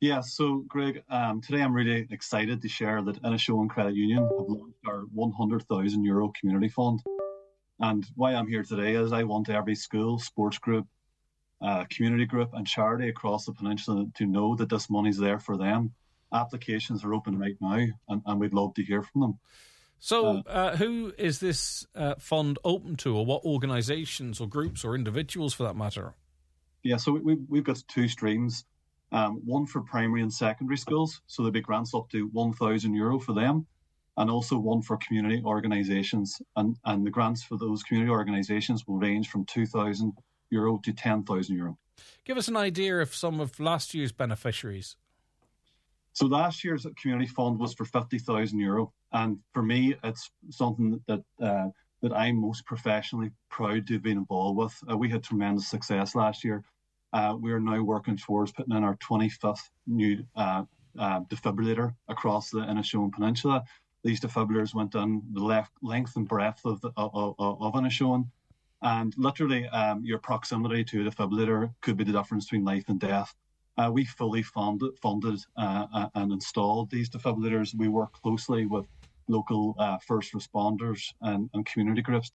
Yeah, so Greg, today I'm really excited to share that Inishowen Credit Union have launched our €100,000 community fund. And why I'm here today is I want every school, sports group, community group, and charity across the peninsula to know that this money's there for them. Applications are open right now, and we'd love to hear from them. So, who is this fund open to, or what organisations or groups or individuals for that matter? Yeah, so we've got two streams. One for primary and secondary schools, so there'll be grants up to €1,000 for them, and also one for community organisations. And the grants for those community organisations will range from €2,000 to €10,000. Give us an idea of some of last year's beneficiaries. So last year's community fund was for €50,000, and for me, it's something that I'm most professionally proud to have been involved with. We had tremendous success last year. We are now working towards putting in our 25th new defibrillator across the Inishowen Peninsula. These defibrillators went down the length and breadth of Inishowen, and literally your proximity to a defibrillator could be the difference between life and death. We fully funded and installed these defibrillators. We work closely with local first responders and community groups